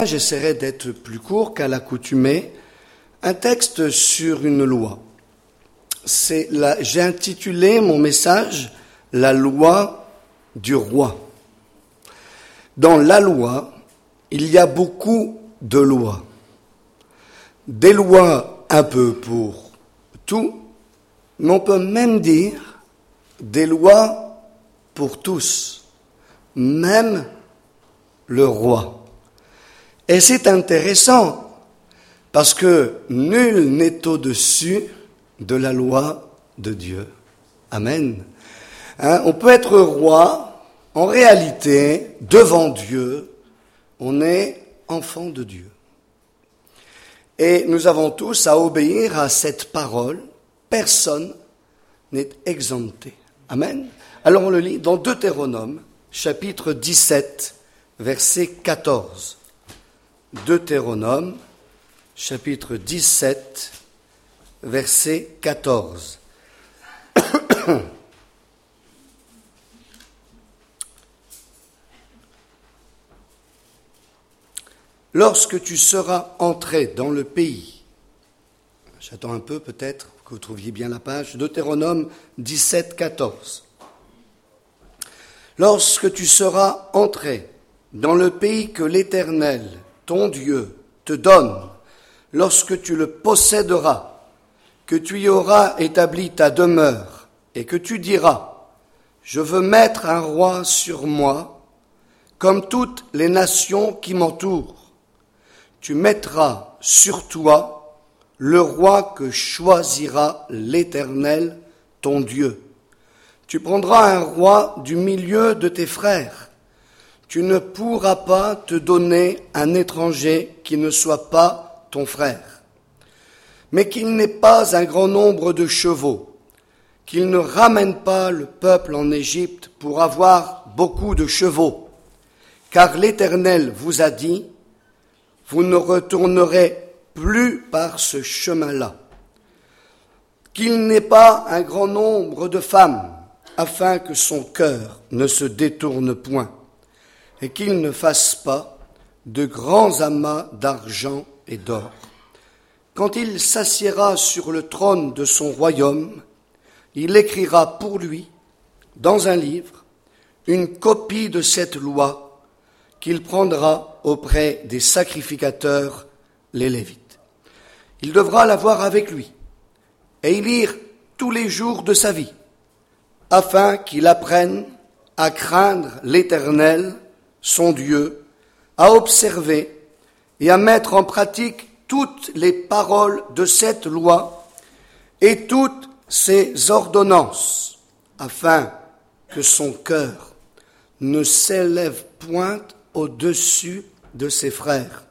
J'essaierai d'être plus court qu'à l'accoutumée. Un texte sur une loi. J'ai intitulé mon message « La loi du roi ». Dans la loi, il y a beaucoup de lois. Des lois un peu pour tout, mais on peut même dire des lois pour tous, même le roi. Et c'est intéressant parce que nul n'est au-dessus de la loi de Dieu. Amen. On peut être roi, en réalité, devant Dieu, on est enfant de Dieu. Et nous avons tous à obéir à cette parole. Personne n'est exempté. Amen. Alors on le lit dans Deutéronome, chapitre 17, verset 14. Deutéronome, chapitre 17, verset 14. Lorsque tu seras entré dans le pays, j'attends un peu peut-être que vous trouviez bien la page, Deutéronome 17, 14. Lorsque tu seras entré dans le pays que l'Éternel, ton Dieu, te donne, lorsque tu le posséderas, que tu y auras établi ta demeure, et que tu diras, je veux mettre un roi sur moi, comme toutes les nations qui m'entourent. Tu mettras sur toi le roi que choisira l'Éternel, ton Dieu. Tu prendras un roi du milieu de tes frères. Tu ne pourras pas te donner un étranger qui ne soit pas ton frère, mais qu'il n'ait pas un grand nombre de chevaux, qu'il ne ramène pas le peuple en Égypte pour avoir beaucoup de chevaux, car l'Éternel vous a dit, vous ne retournerez plus par ce chemin-là. Qu'il n'ait pas un grand nombre de femmes, afin que son cœur ne se détourne point, et qu'il ne fasse pas de grands amas d'argent et d'or. Quand il s'assiera sur le trône de son royaume, il écrira pour lui, dans un livre, une copie de cette loi qu'il prendra auprès des sacrificateurs, les Lévites. Il devra l'avoir avec lui et y lire tous les jours de sa vie, afin qu'il apprenne à craindre l'Éternel, son Dieu, à observer et à mettre en pratique toutes les paroles de cette loi et toutes ses ordonnances, afin que son cœur ne s'élève point au-dessus de ses frères,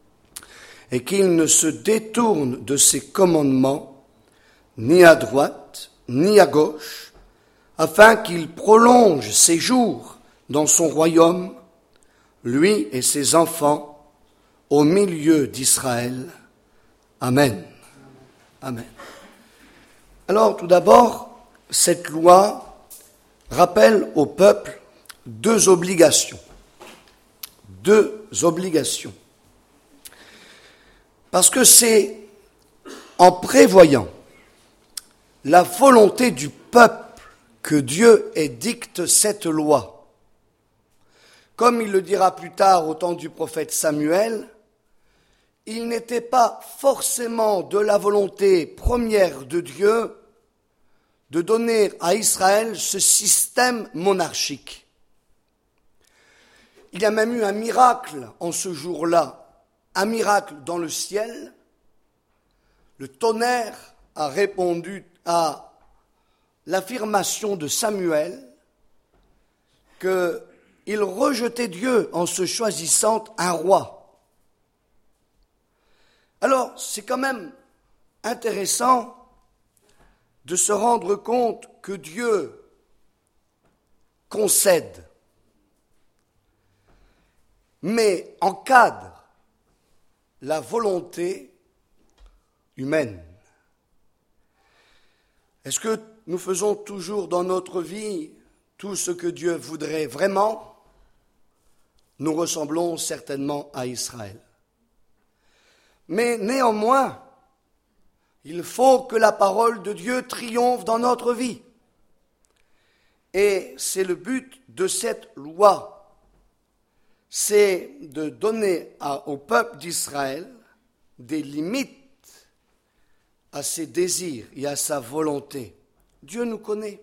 et qu'il ne se détourne de ses commandements, ni à droite, ni à gauche, afin qu'il prolonge ses jours dans son royaume, lui et ses enfants, au milieu d'Israël. Amen. Amen. Alors, tout d'abord, cette loi rappelle au peuple deux obligations. Parce que c'est en prévoyant la volonté du peuple que Dieu édicte cette loi. Comme il le dira plus tard au temps du prophète Samuel, il n'était pas forcément de la volonté première de Dieu de donner à Israël ce système monarchique. Il y a même eu un miracle en ce jour-là, un miracle dans le ciel. Le tonnerre a répondu à l'affirmation de Samuel qu'il rejetait Dieu en se choisissant un roi. Alors, c'est quand même intéressant de se rendre compte que Dieu concède, mais encadre la volonté humaine. Est-ce que nous faisons toujours dans notre vie tout ce que Dieu voudrait vraiment ? nous ressemblons certainement à Israël. Mais néanmoins, il faut que la parole de Dieu triomphe dans notre vie. Et c'est le but de cette loi, c'est de donner au peuple d'Israël des limites à ses désirs et à sa volonté. Dieu nous connaît.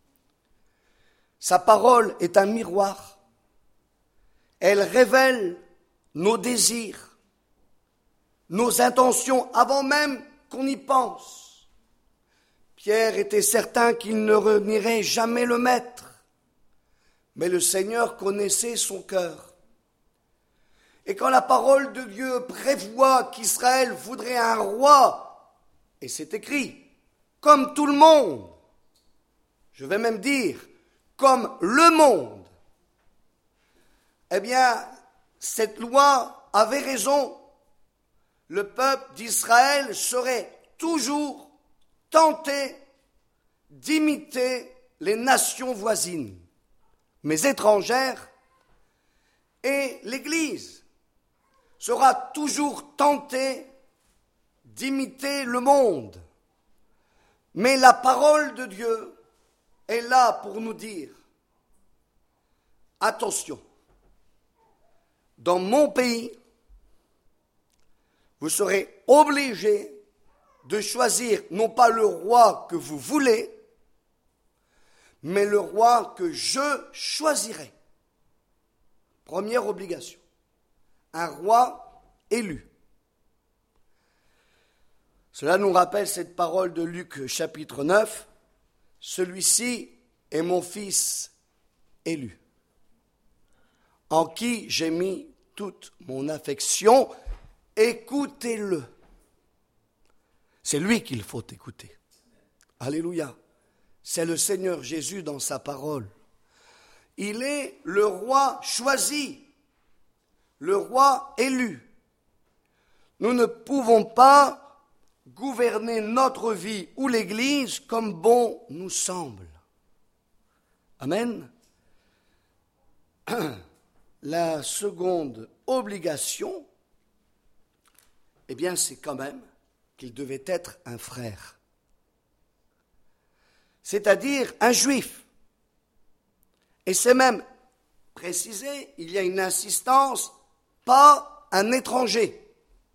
Sa parole est un miroir. Elle révèle nos désirs, nos intentions avant même qu'on y pense. Pierre était certain qu'il ne renierait jamais le Maître, mais le Seigneur connaissait son cœur. Et quand la parole de Dieu prévoit qu'Israël voudrait un roi, et c'est écrit, comme tout le monde, je vais même dire, comme le monde, eh bien, cette loi avait raison. Le peuple d'Israël serait toujours tenté d'imiter les nations voisines, mais étrangères, et l'Église sera toujours tentée d'imiter le monde. Mais la parole de Dieu est là pour nous dire, attention, dans mon pays, vous serez obligés de choisir non pas le roi que vous voulez, mais le roi que je choisirai. Première obligation, un roi élu. Cela nous rappelle cette parole de Luc chapitre 9, « Celui-ci est mon fils élu, en qui j'ai mis toute mon affection, écoutez-le. » C'est lui qu'il faut écouter. Alléluia. C'est le Seigneur Jésus dans sa parole. Il est le roi choisi, le roi élu. Nous ne pouvons pas gouverner notre vie ou l'Église comme bon nous semble. Amen. La seconde obligation, eh bien, c'est quand même qu'il devait être un frère, c'est-à-dire un juif. Et c'est même précisé, il y a une insistance, pas un étranger.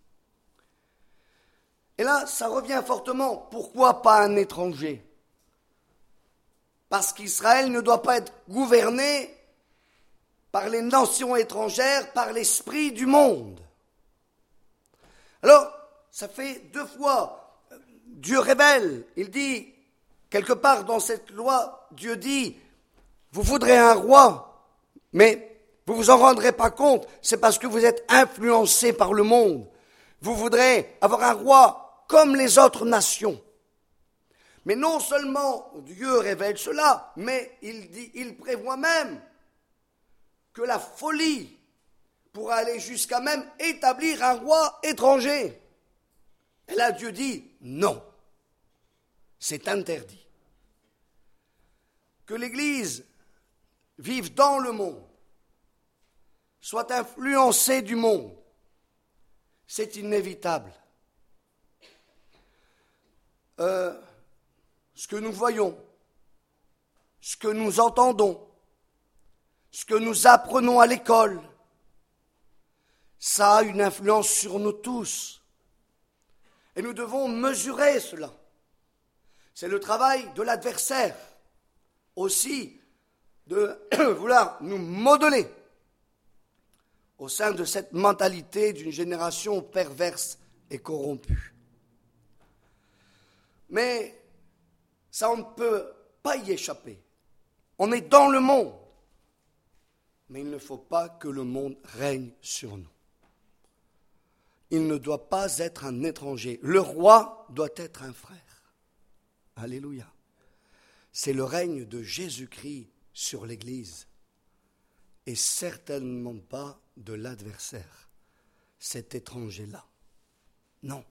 Et là, ça revient fortement. Pourquoi pas un étranger? Parce qu'Israël ne doit pas être gouverné par les nations étrangères, par l'esprit du monde. Alors, ça fait 2 fois, Dieu révèle, il dit, quelque part dans cette loi, Dieu dit, vous voudrez un roi, mais vous vous en rendrez pas compte, c'est parce que vous êtes influencés par le monde. Vous voudrez avoir un roi comme les autres nations. Mais non seulement Dieu révèle cela, mais il prévoit même que la folie pourra aller jusqu'à même établir un roi étranger. Et là, Dieu dit non, c'est interdit. Que l'Église vive dans le monde, soit influencée du monde, c'est inévitable. Ce que nous voyons, ce que nous entendons, ce que nous apprenons à l'école, ça a une influence sur nous tous. Et nous devons mesurer cela. C'est le travail de l'adversaire aussi de vouloir nous modeler au sein de cette mentalité d'une génération perverse et corrompue. Mais ça, on ne peut pas y échapper. On est dans le monde, mais il ne faut pas que le monde règne sur nous. Il ne doit pas être un étranger. Le roi doit être un frère. Alléluia. C'est le règne de Jésus-Christ sur l'Église et certainement pas de l'adversaire, cet étranger-là. Non.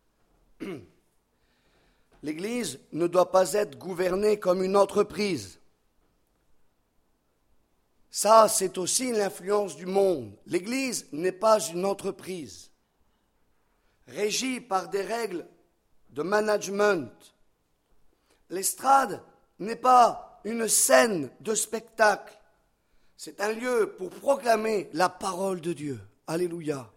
L'Église ne doit pas être gouvernée comme une entreprise. Ça, c'est aussi l'influence du monde. L'Église n'est pas une entreprise régie par des règles de management. L'estrade n'est pas une scène de spectacle. C'est un lieu pour proclamer la parole de Dieu. Alléluia.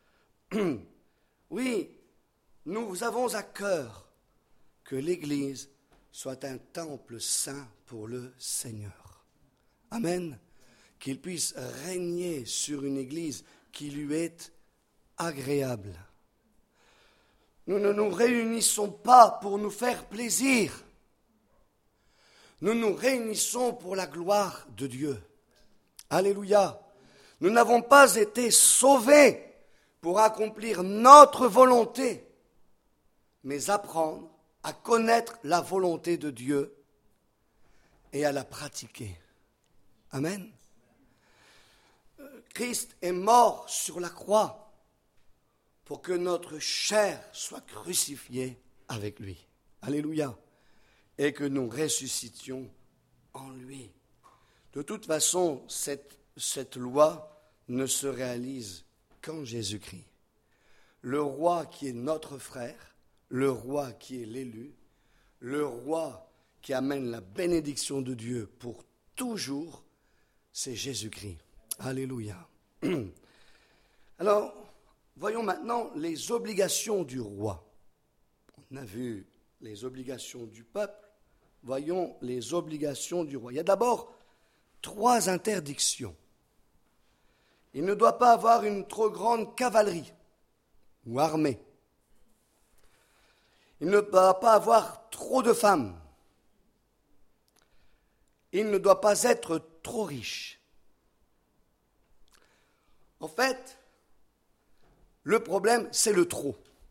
Oui, nous avons à cœur que l'Église soit un temple saint pour le Seigneur. Amen. Qu'il puisse régner sur une Église qui lui est agréable. Nous ne nous réunissons pas pour nous faire plaisir. Nous nous réunissons pour la gloire de Dieu. Alléluia. Nous n'avons pas été sauvés pour accomplir notre volonté, mais apprendre à connaître la volonté de Dieu et à la pratiquer. Amen. Christ est mort sur la croix pour que notre chair soit crucifiée avec lui. Alléluia. Et que nous ressuscitions en lui. De toute façon, cette loi ne se réalise qu'en Jésus-Christ. Le roi qui est notre frère, le roi qui est l'élu, le roi qui amène la bénédiction de Dieu pour toujours, c'est Jésus-Christ. Alléluia. Alors, voyons maintenant les obligations du roi. On a vu les obligations du peuple, voyons les obligations du roi. Il y a d'abord 3 interdictions. Il ne doit pas avoir une trop grande cavalerie ou armée. Il ne doit pas avoir trop de femmes. Il ne doit pas être trop riche. En fait, le problème, c'est le trop.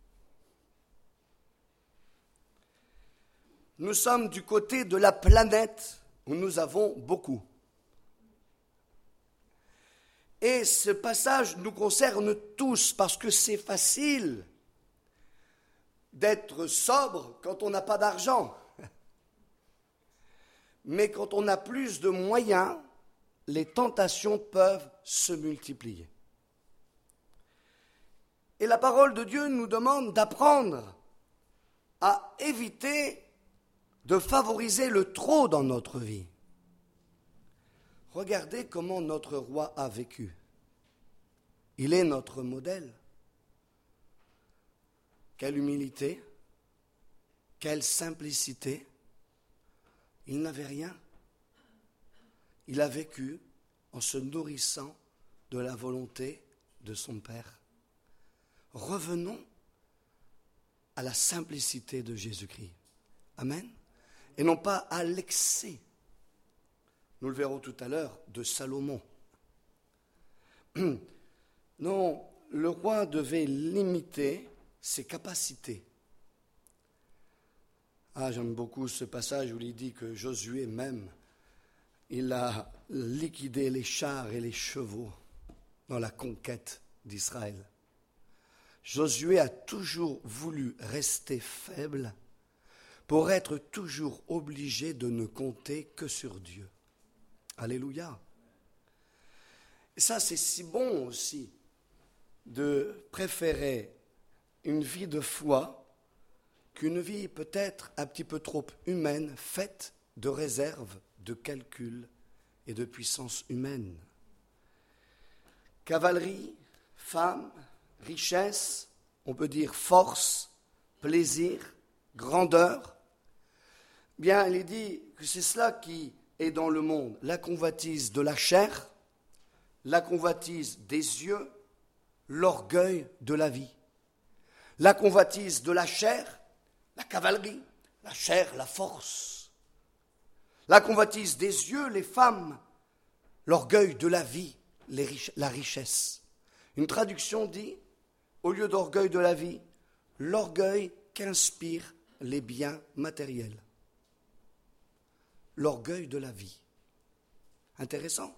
Nous sommes du côté de la planète où nous avons beaucoup. Et ce passage nous concerne tous parce que c'est facile d'être sobre quand on n'a pas d'argent. Mais quand on a plus de moyens, les tentations peuvent se multiplier. Et la parole de Dieu nous demande d'apprendre à éviter de favoriser le trop dans notre vie. Regardez comment notre roi a vécu. Il est notre modèle. Quelle humilité, quelle simplicité. Il n'avait rien. Il a vécu en se nourrissant de la volonté de son Père. Revenons à la simplicité de Jésus-Christ. Amen. Et non pas à l'excès. Nous le verrons tout à l'heure de Salomon. Non, le roi devait limiter ses capacités. Ah, j'aime beaucoup ce passage où il dit que Josué même, il a liquidé les chars et les chevaux dans la conquête d'Israël. Josué a toujours voulu rester faible pour être toujours obligé de ne compter que sur Dieu. Alléluia. Et ça, c'est si bon aussi de préférer une vie de foi qu'une vie peut-être un petit peu trop humaine, faite de réserves, de calculs et de puissance humaine. Cavalerie, femmes, richesse, on peut dire force, plaisir, grandeur. Bien, il est dit que c'est cela qui est dans le monde, la convoitise de la chair, la convoitise des yeux, l'orgueil de la vie. La convoitise de la chair, la cavalerie, la chair, la force. La convoitise des yeux, les femmes, l'orgueil de la vie, la richesse. Une traduction dit, au lieu d'orgueil de la vie, l'orgueil qu'inspirent les biens matériels. L'orgueil de la vie. Intéressant.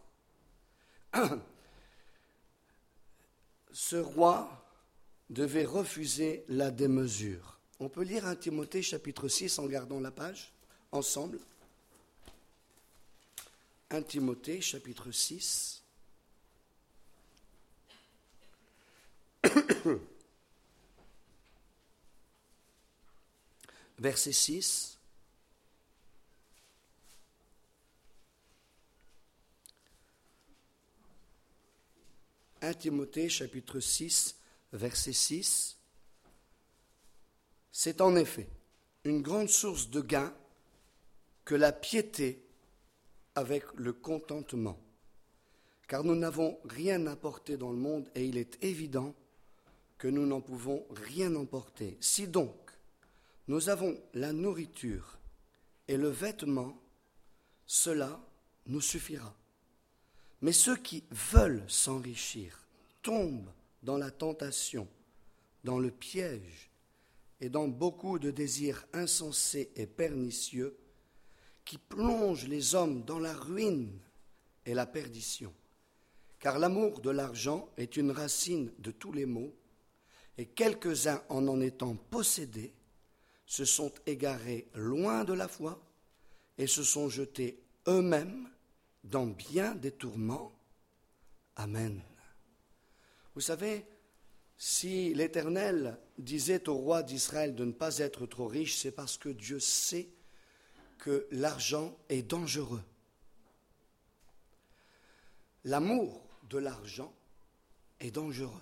Ce roi devait refuser la démesure. On peut lire 1 Timothée chapitre 6 en gardant la page, ensemble. 1 Timothée, chapitre 6. Verset 6. « 1 Timothée, chapitre 6, verset 6. C'est en effet une grande source de gain que la piété avec le contentement. Car nous n'avons rien apporté dans le monde et il est évident que nous n'en pouvons rien emporter. Si donc nous avons la nourriture et le vêtement, cela nous suffira. Mais ceux qui veulent s'enrichir tombent dans la tentation, dans le piège et dans beaucoup de désirs insensés et pernicieux qui plongent les hommes dans la ruine et la perdition. Car l'amour de l'argent est une racine de tous les maux, et quelques-uns en étant possédés se sont égarés loin de la foi et se sont jetés eux-mêmes dans bien des tourments. Amen. Vous savez, si l'Éternel disait au roi d'Israël de ne pas être trop riche, c'est parce que Dieu sait que l'argent est dangereux. L'amour de l'argent est dangereux.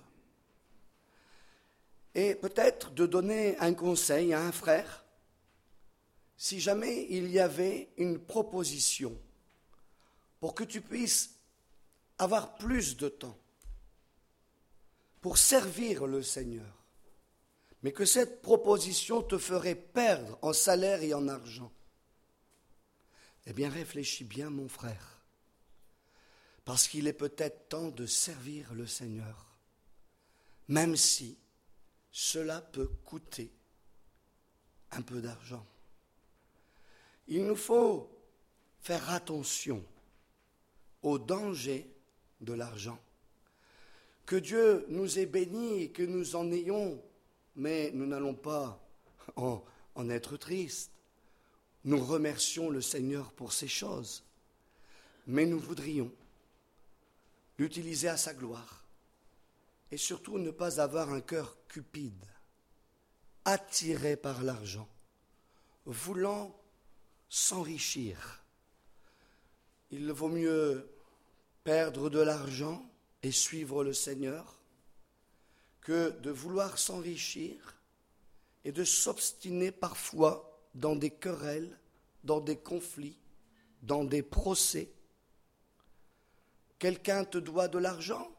Et peut-être de donner un conseil à un frère, si jamais il y avait une proposition pour que tu puisses avoir plus de temps pour servir le Seigneur, mais que cette proposition te ferait perdre en salaire et en argent, eh bien réfléchis bien mon frère, parce qu'il est peut-être temps de servir le Seigneur, même si cela peut coûter un peu d'argent. Il nous faut faire attention au danger de l'argent. Que Dieu nous ait bénis et que nous en ayons, mais nous n'allons pas en être tristes. Nous remercions le Seigneur pour ces choses, mais nous voudrions l'utiliser à sa gloire et surtout ne pas avoir un cœur cupide, attiré par l'argent, voulant s'enrichir. Il vaut mieux perdre de l'argent et suivre le Seigneur que de vouloir s'enrichir et de s'obstiner parfois dans des querelles, dans des conflits, dans des procès. Quelqu'un te doit de l'argent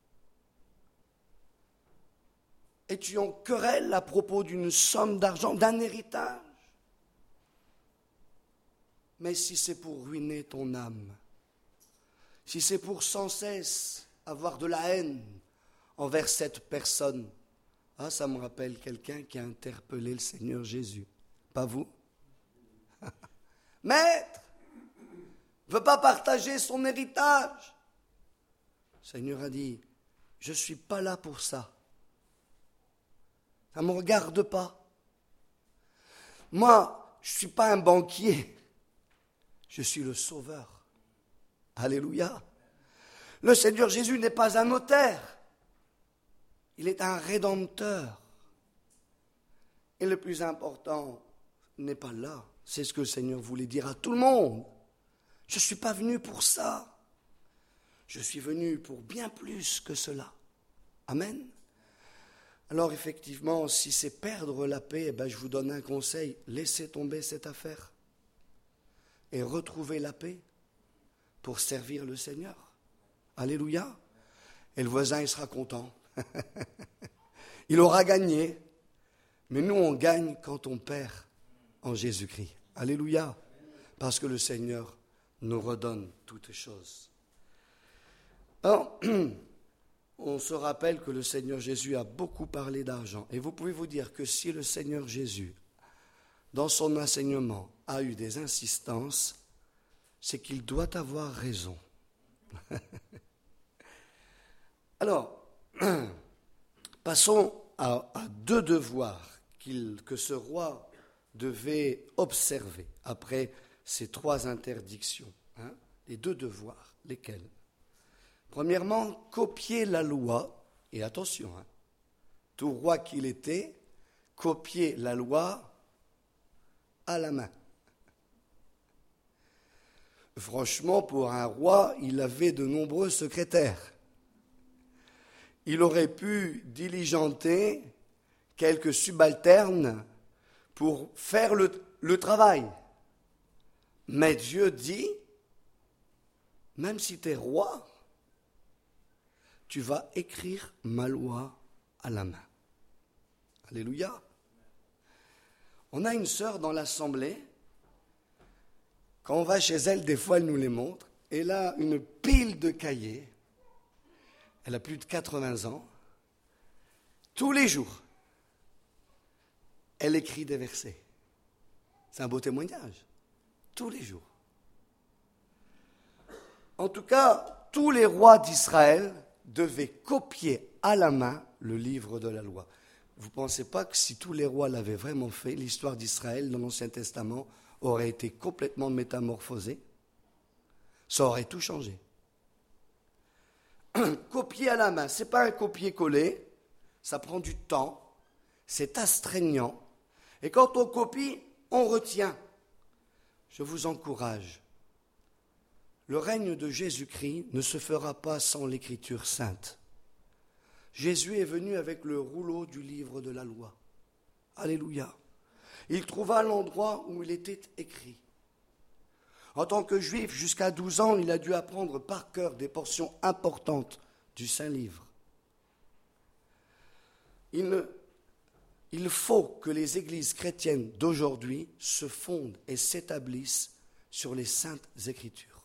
et tu en querelles à propos d'une somme d'argent, d'un héritage. Mais si c'est pour ruiner ton âme, si c'est pour sans cesse avoir de la haine envers cette personne, ça me rappelle quelqu'un qui a interpellé le Seigneur Jésus. Pas vous? Maître, ne veut pas partager son héritage. Le Seigneur a dit, je ne suis pas là pour ça. Ça ne me regarde pas. Moi, je ne suis pas un banquier. Je suis le Sauveur. Alléluia. Le Seigneur Jésus n'est pas un notaire. Il est un rédempteur. Et le plus important n'est pas là. C'est ce que le Seigneur voulait dire à tout le monde. Je ne suis pas venu pour ça. Je suis venu pour bien plus que cela. Amen. Alors effectivement, si c'est perdre la paix, je vous donne un conseil. Laissez tomber cette affaire et retrouvez la paix pour servir le Seigneur. Alléluia. Et le voisin, il sera content. Il aura gagné. Mais nous, on gagne quand on perd en Jésus-Christ. Alléluia. Parce que le Seigneur nous redonne toutes choses. Alors, on se rappelle que le Seigneur Jésus a beaucoup parlé d'argent. Et vous pouvez vous dire que si le Seigneur Jésus, dans son enseignement, a eu des insistances, c'est qu'il doit avoir raison. Alors, passons à deux devoirs que ce roi devait observer après ces trois interdictions. les deux devoirs. Lesquels? Premièrement, copier la loi, et attention, tout roi qu'il était, copier la loi à la main. Franchement, pour un roi, il avait de nombreux secrétaires. Il aurait pu diligenter quelques subalternes pour faire le travail. Mais Dieu dit, même si tu es roi, tu vas écrire ma loi à la main. Alléluia. On a une sœur dans l'assemblée. Quand on va chez elle, des fois, elle nous les montre. Elle a une pile de cahiers. Elle a plus de 80 ans. Tous les jours, elle écrit des versets. C'est un beau témoignage. Tous les jours. En tout cas, tous les rois d'Israël devaient copier à la main le livre de la loi. Vous ne pensez pas que si tous les rois l'avaient vraiment fait, l'histoire d'Israël dans l'Ancien Testament aurait été complètement métamorphosée? Ça aurait tout changé. Copier à la main, ce n'est pas un copier-coller, ça prend du temps, c'est astreignant. Et quand on copie, on retient. Je vous encourage. Le règne de Jésus-Christ ne se fera pas sans l'Écriture sainte. Jésus est venu avec le rouleau du livre de la loi. Alléluia. Il trouva l'endroit où il était écrit. En tant que juif, jusqu'à 12 ans, il a dû apprendre par cœur des portions importantes du Saint-Livre. Il faut que les églises chrétiennes d'aujourd'hui se fondent et s'établissent sur les saintes Écritures.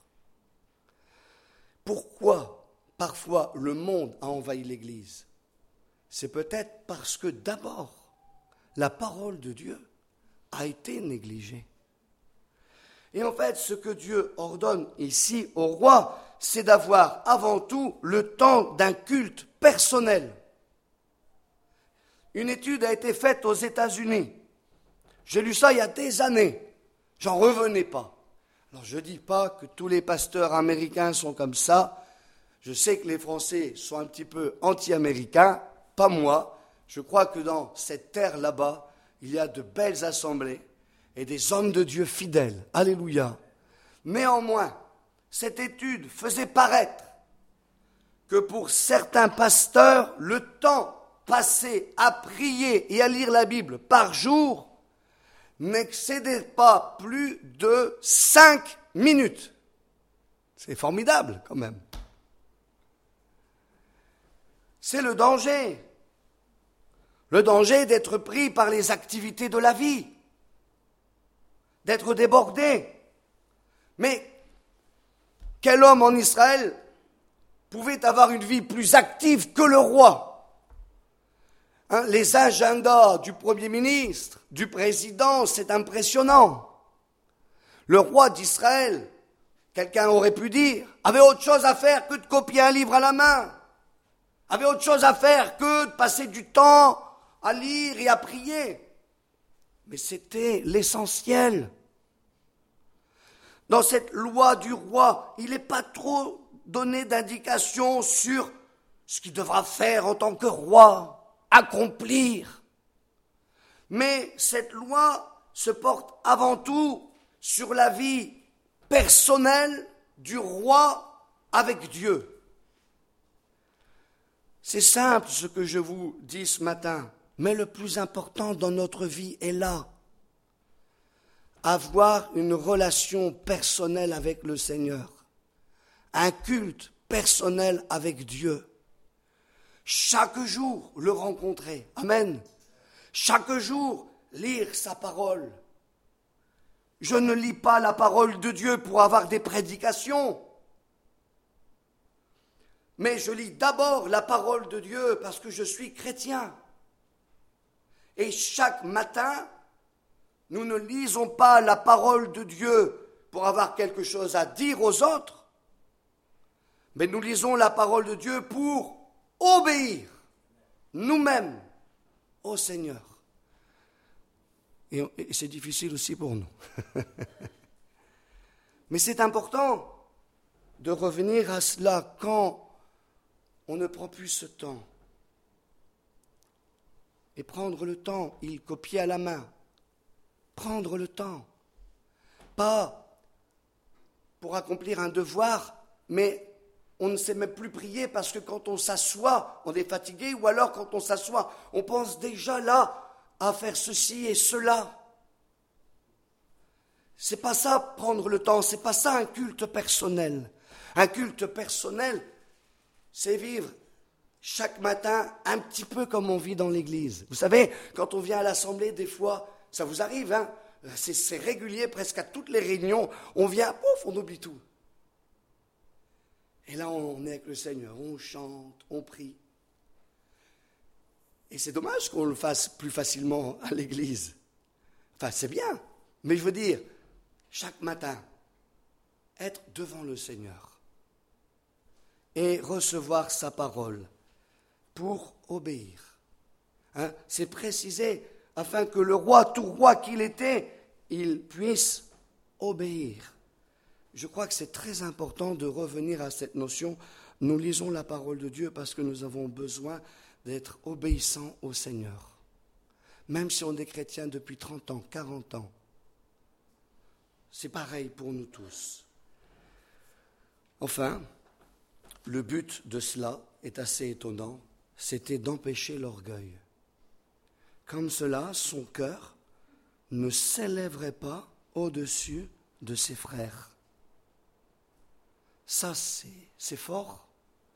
Pourquoi parfois le monde a envahi l'Église? C'est peut-être parce que d'abord, la parole de Dieu a été négligée. Et en fait, ce que Dieu ordonne ici au roi, c'est d'avoir avant tout le temps d'un culte personnel. Une étude a été faite aux États-Unis. J'ai lu ça il y a des années. J'en revenais pas. Alors je ne dis pas que tous les pasteurs américains sont comme ça. Je sais que les Français sont un petit peu anti-américains. Pas moi. Je crois que dans cette terre là-bas, il y a de belles assemblées et des hommes de Dieu fidèles. Alléluia. Néanmoins, cette étude faisait paraître que pour certains pasteurs, le temps passé à prier et à lire la Bible par jour n'excédait pas plus de 5 minutes. C'est formidable quand même. C'est le danger. Le danger d'être pris par les activités de la vie, d'être débordé. Mais quel homme en Israël pouvait avoir une vie plus active que le roi? Les agendas du Premier ministre, du président, c'est impressionnant. Le roi d'Israël, quelqu'un aurait pu dire, avait autre chose à faire que de copier un livre à la main, avait autre chose à faire que de passer du temps à lire et à prier. Mais c'était l'essentiel. Dans cette loi du roi, il n'est pas trop donné d'indications sur ce qu'il devra faire en tant que roi, accomplir. Mais cette loi se porte avant tout sur la vie personnelle du roi avec Dieu. C'est simple ce que je vous dis ce matin, mais le plus important dans notre vie est là. Avoir une relation personnelle avec le Seigneur, un culte personnel avec Dieu. Chaque jour, le rencontrer. Amen. Chaque jour, lire sa parole. Je ne lis pas la parole de Dieu pour avoir des prédications. Mais je lis d'abord la parole de Dieu parce que je suis chrétien. Et chaque matin, nous ne lisons pas la parole de Dieu pour avoir quelque chose à dire aux autres, mais nous lisons la parole de Dieu pour obéir nous-mêmes au Seigneur. Et c'est difficile aussi pour nous. Mais c'est important. de revenir à cela quand on ne prend plus ce temps. Et prendre le temps, il copie à la main. Prendre le temps. Pas pour accomplir un devoir, mais on ne sait même plus prier parce que quand on s'assoit, on est fatigué, ou alors quand on s'assoit, on pense déjà là à faire ceci et cela. C'est pas ça prendre le temps, c'est pas ça un culte personnel. Un culte personnel, c'est vivre chaque matin un petit peu comme on vit dans l'église. Vous savez, quand on vient à l'assemblée, des fois, ça vous arrive, hein, c'est régulier, presque à toutes les réunions, on vient, pouf, on oublie tout. Et là, on est avec le Seigneur, on chante, on prie. Et c'est dommage qu'on le fasse plus facilement à l'église. Enfin, c'est bien, mais je veux dire, chaque matin, être devant le Seigneur et recevoir sa parole pour obéir. Hein, c'est précisé afin que le roi, tout roi qu'il était, il puisse obéir. Je crois que c'est très important de revenir à cette notion. Nous lisons la parole de Dieu parce que nous avons besoin d'être obéissants au Seigneur. Même si on est chrétien depuis 30 ans, 40 ans, c'est pareil pour nous tous. Enfin, le but de cela est assez étonnant, c'était d'empêcher l'orgueil. Comme cela, son cœur ne s'élèverait pas au-dessus de ses frères. Ça, c'est fort.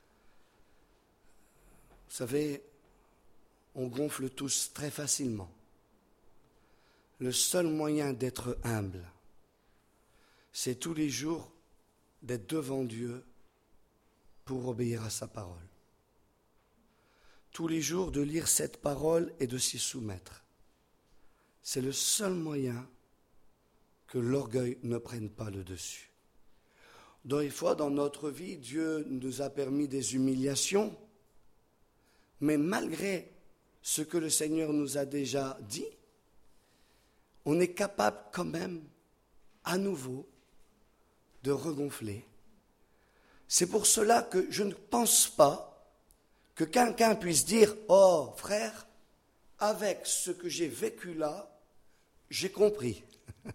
Vous savez, on gonfle tous très facilement. Le seul moyen d'être humble, c'est tous les jours d'être devant Dieu pour obéir à sa parole. Tous les jours de lire cette parole et de s'y soumettre. C'est le seul moyen que l'orgueil ne prenne pas le dessus. Des fois, dans notre vie, Dieu nous a permis des humiliations, mais malgré ce que le Seigneur nous a déjà dit, on est capable quand même, à nouveau, de regonfler. C'est pour cela que je ne pense pas que quelqu'un puisse dire « Oh, frère, avec ce que j'ai vécu là, j'ai compris. »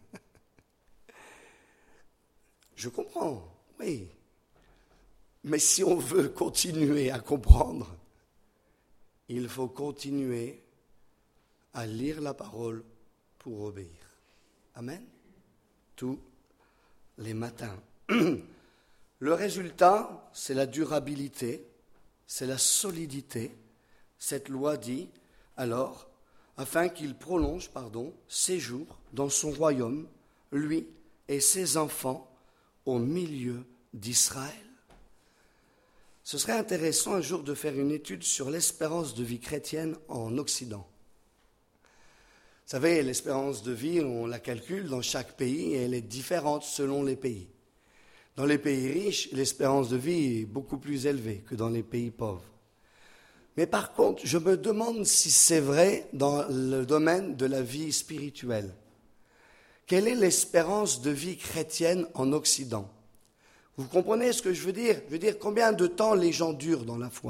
Je comprends, oui. Mais si on veut continuer à comprendre, il faut continuer à lire la parole pour obéir. Amen. Tous les matins. Le résultat, c'est la durabilité, c'est la solidité. Cette loi dit, alors, afin qu'il prolonge, ses jours dans son royaume, lui et ses enfants, au milieu d'Israël. Ce serait intéressant un jour de faire une étude sur l'espérance de vie chrétienne en Occident. Vous savez, l'espérance de vie, on la calcule dans chaque pays et elle est différente selon les pays. Dans les pays riches, l'espérance de vie est beaucoup plus élevée que dans les pays pauvres. Mais par contre, je me demande si c'est vrai dans le domaine de la vie spirituelle. Quelle est l'espérance de vie chrétienne en Occident ? Vous comprenez ce que je veux dire ? Je veux dire, combien de temps les gens durent dans la foi ?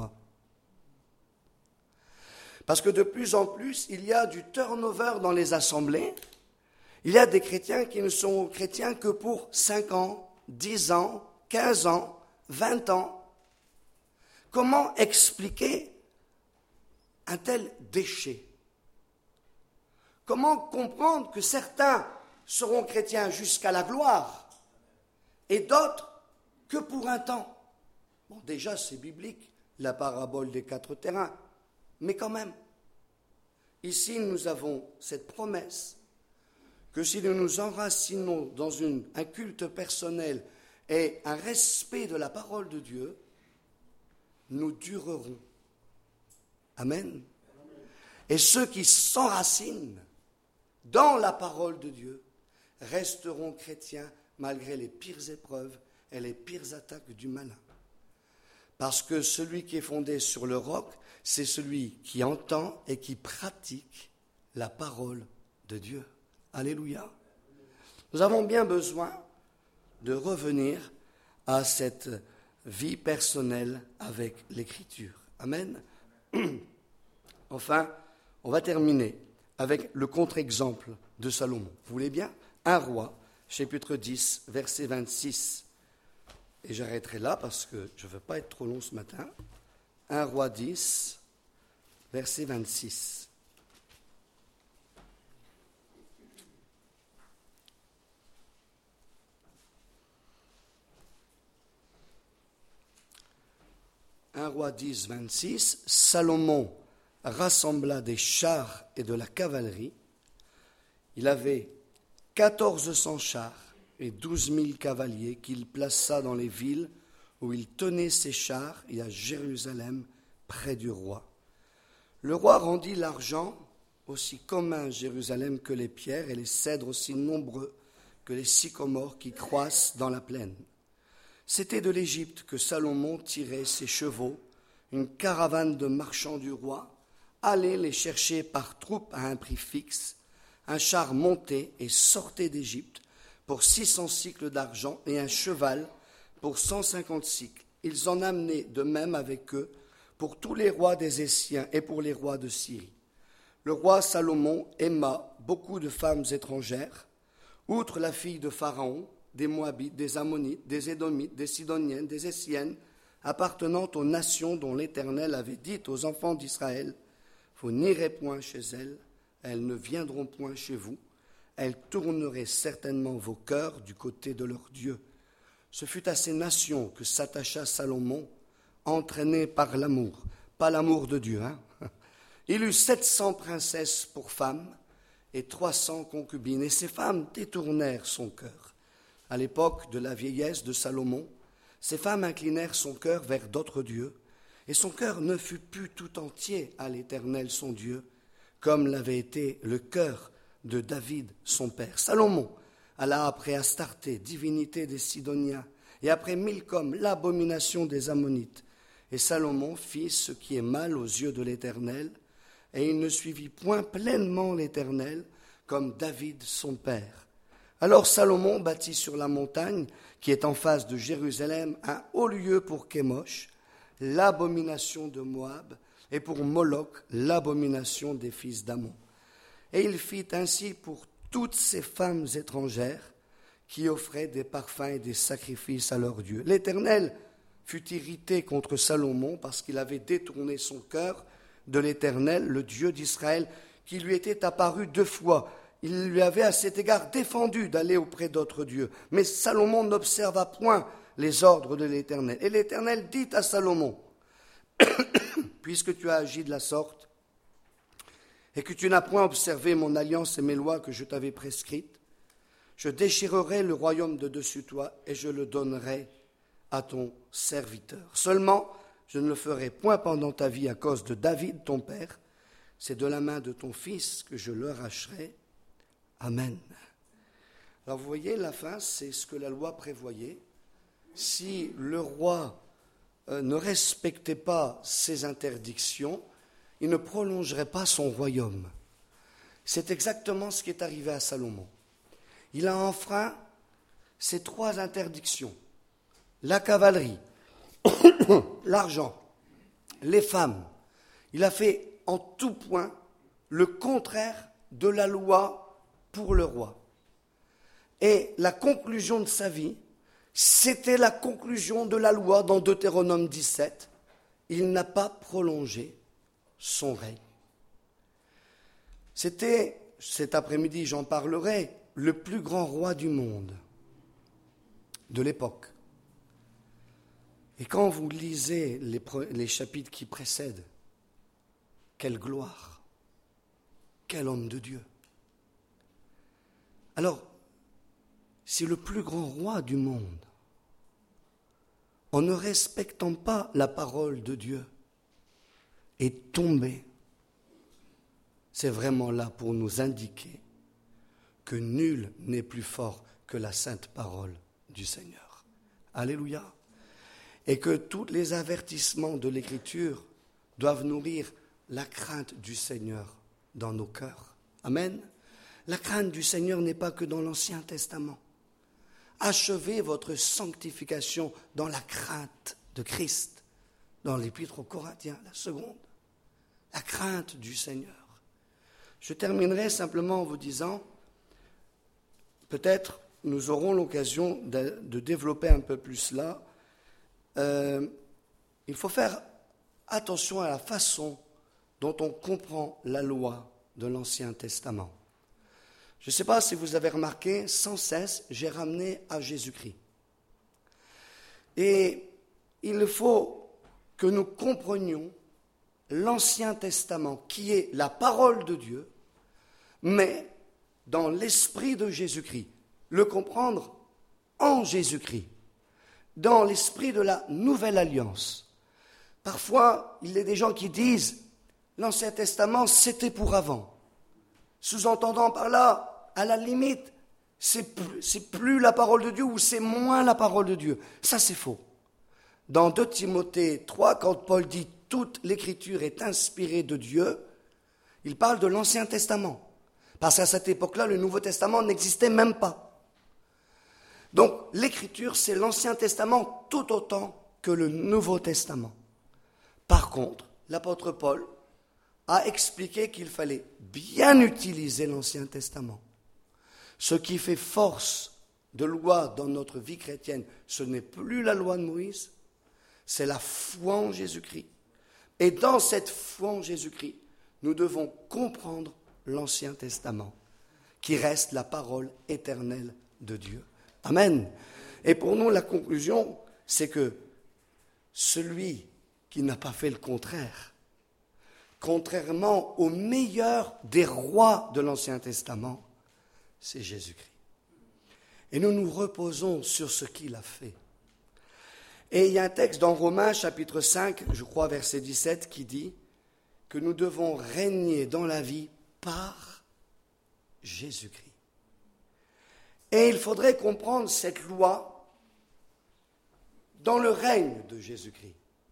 Parce que de plus en plus, il y a du turnover dans les assemblées. Il y a des chrétiens qui ne sont chrétiens que pour 5 ans, 10 ans, 15 ans, 20 ans. Comment expliquer un tel déchet ? Comment comprendre que certains seront chrétiens jusqu'à la gloire et d'autres que pour un temps ? Bon, déjà, c'est biblique, la parabole des 4 terrains. Mais quand même, ici, nous avons cette promesse que si nous nous enracinons dans un culte personnel et un respect de la parole de Dieu, nous durerons. Amen. Et ceux qui s'enracinent dans la parole de Dieu resteront chrétiens malgré les pires épreuves et les pires attaques du malin. Parce que celui qui est fondé sur le roc, c'est celui qui entend et qui pratique la parole de Dieu. Alléluia. Nous avons bien besoin de revenir à cette vie personnelle avec l'Écriture. Amen. Enfin, on va terminer avec le contre-exemple de Salomon. Vous voulez bien? 1 Roi, chapitre 10, verset 26. Et j'arrêterai là parce que je ne veux pas être trop long ce matin. 1 Roi 10, verset 26. « 1 Roi 10, 26, Salomon rassembla des chars et de la cavalerie. Il avait 1400 chars et 12 000 cavaliers qu'il plaça dans les villes où il tenait ses chars et à Jérusalem près du roi. Le roi rendit l'argent aussi commun à Jérusalem que les pierres et les cèdres aussi nombreux que les sycomores qui croissent dans la plaine. C'était de l'Égypte que Salomon tirait ses chevaux, une caravane de marchands du roi, allait les chercher par troupes à un prix fixe. Un char montait et sortait d'Égypte pour 600 cycles d'argent et un cheval pour 150 cycles. Ils en amenaient de même avec eux pour tous les rois des Essiens et pour les rois de Syrie. Le roi Salomon aima beaucoup de femmes étrangères, outre la fille de Pharaon, des Moabites, des Ammonites, des Édomites, des Sidoniennes, des Essiennes, appartenant aux nations dont l'Éternel avait dit aux enfants d'Israël, « Vous n'irez point chez elles ne viendront point chez vous, elles tourneraient certainement vos cœurs du côté de leur Dieu. » Ce fut à ces nations que s'attacha Salomon, entraîné par l'amour, pas l'amour de Dieu. Il eut 700 princesses pour femmes et 300 concubines, et ces femmes détournèrent son cœur. À l'époque de la vieillesse de Salomon, ces femmes inclinèrent son cœur vers d'autres dieux, et son cœur ne fut plus tout entier à l'Éternel son Dieu, comme l'avait été le cœur de David son père. Salomon alla après Astarté, divinité des Sidoniens, et après Milcom, l'abomination des Ammonites. Et Salomon fit ce qui est mal aux yeux de l'Éternel, et il ne suivit point pleinement l'Éternel, comme David son père. Alors Salomon bâtit sur la montagne, qui est en face de Jérusalem, un haut lieu pour Kémosh, l'abomination de Moab, et pour Moloch, l'abomination des fils d'Ammon. Et il fit ainsi pour toutes ces femmes étrangères qui offraient des parfums et des sacrifices à leur Dieu. L'Éternel fut irrité contre Salomon parce qu'il avait détourné son cœur de l'Éternel, le Dieu d'Israël, qui lui était apparu 2 fois. Il lui avait à cet égard défendu d'aller auprès d'autres dieux. Mais Salomon n'observa point les ordres de l'Éternel. Et l'Éternel dit à Salomon, « Puisque tu as agi de la sorte, et que tu n'as point observé mon alliance et mes lois que je t'avais prescrites, je déchirerai le royaume de dessus toi et je le donnerai à ton serviteur. Seulement, je ne le ferai point pendant ta vie à cause de David, ton père. C'est de la main de ton fils que je le arracherai. Amen. » Alors vous voyez, la fin, c'est ce que la loi prévoyait. Si le roi ne respectait pas ses interdictions, il ne prolongerait pas son royaume. C'est exactement ce qui est arrivé à Salomon. Il a enfreint ces 3 interdictions. La cavalerie, l'argent, les femmes. Il a fait en tout point le contraire de la loi pour le roi. Et la conclusion de sa vie, c'était la conclusion de la loi dans Deutéronome 17. Il n'a pas prolongé son règne. C'était, cet après-midi j'en parlerai, le plus grand roi du monde de l'époque. Et quand vous lisez les chapitres qui précèdent, quelle gloire, quel homme de Dieu. Alors, si le plus grand roi du monde, en ne respectant pas la parole de Dieu, est tombé, c'est vraiment là pour nous indiquer que nul n'est plus fort que la sainte parole du Seigneur. Alléluia. Et que tous les avertissements de l'Écriture doivent nourrir la crainte du Seigneur dans nos cœurs. Amen. La crainte du Seigneur n'est pas que dans l'Ancien Testament. achevez votre sanctification dans la crainte de Christ. Dans l'Épître aux Corinthiens, la seconde, la crainte du Seigneur. Je terminerai simplement en vous disant, peut-être nous aurons l'occasion de développer un peu plus cela. Il faut faire attention à la façon dont on comprend la loi de l'Ancien Testament. Je ne sais pas si vous avez remarqué, sans cesse, j'ai ramené à Jésus-Christ. Et il faut que nous comprenions l'Ancien Testament, qui est la parole de Dieu, mais dans l'esprit de Jésus-Christ. Le comprendre en Jésus-Christ, dans l'esprit de la Nouvelle Alliance. Parfois, il y a des gens qui disent « l'Ancien Testament, c'était pour avant ». Sous-entendant par là, à la limite, c'est plus la parole de Dieu ou c'est moins la parole de Dieu. Ça, c'est faux. Dans 2 Timothée 3, quand Paul dit « toute l'écriture est inspirée de Dieu », il parle de l'Ancien Testament. Parce qu'à cette époque-là, le Nouveau Testament n'existait même pas. Donc, l'écriture, c'est l'Ancien Testament tout autant que le Nouveau Testament. Par contre, l'apôtre Paul a expliqué qu'il fallait bien utiliser l'Ancien Testament. Ce qui fait force de loi dans notre vie chrétienne, ce n'est plus la loi de Moïse, c'est la foi en Jésus-Christ. Et dans cette foi en Jésus-Christ, nous devons comprendre l'Ancien Testament, qui reste la parole éternelle de Dieu. Amen. Et pour nous, la conclusion, c'est que celui qui n'a pas fait le contraire, contrairement au meilleur des rois de l'Ancien Testament, c'est Jésus-Christ. Et nous nous reposons sur ce qu'il a fait. Et il y a un texte dans Romains chapitre 5, je crois verset 17, qui dit que nous devons régner dans la vie par Jésus-Christ. Et il faudrait comprendre cette loi dans le règne de Jésus-Christ.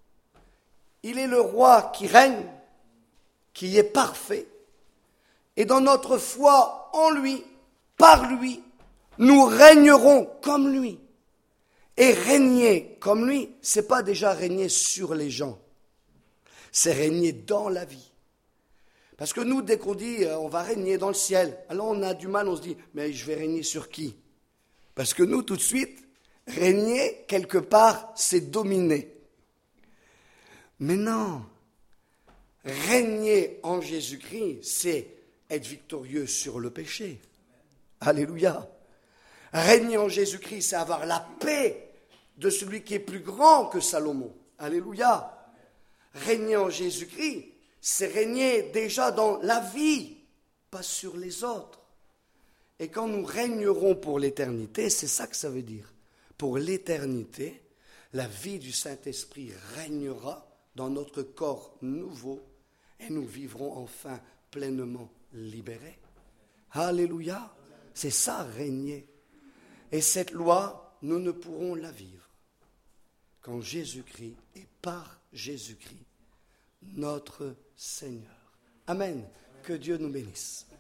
Il est le roi qui règne, qui est parfait. Et dans notre foi en lui, par lui, nous régnerons comme lui. Et régner comme lui, ce n'est pas déjà régner sur les gens, c'est régner dans la vie. Parce que nous, dès qu'on dit on va régner dans le ciel, alors on a du mal, on se dit mais je vais régner sur qui? Parce que nous, tout de suite, régner quelque part, c'est dominer. Mais non, régner en Jésus-Christ, c'est être victorieux sur le péché. Alléluia. Régner en Jésus-Christ, c'est avoir la paix de celui qui est plus grand que Salomon. Alléluia. Régner en Jésus-Christ, c'est régner déjà dans la vie, pas sur les autres. Et quand nous régnerons pour l'éternité, c'est ça que ça veut dire. Pour l'éternité, la vie du Saint-Esprit régnera dans notre corps nouveau et nous vivrons enfin pleinement libérés. Alléluia. C'est ça, régner. Et cette loi, nous ne pourrons la vivre qu'en Jésus-Christ et par Jésus-Christ, notre Seigneur. Amen. Que Dieu nous bénisse.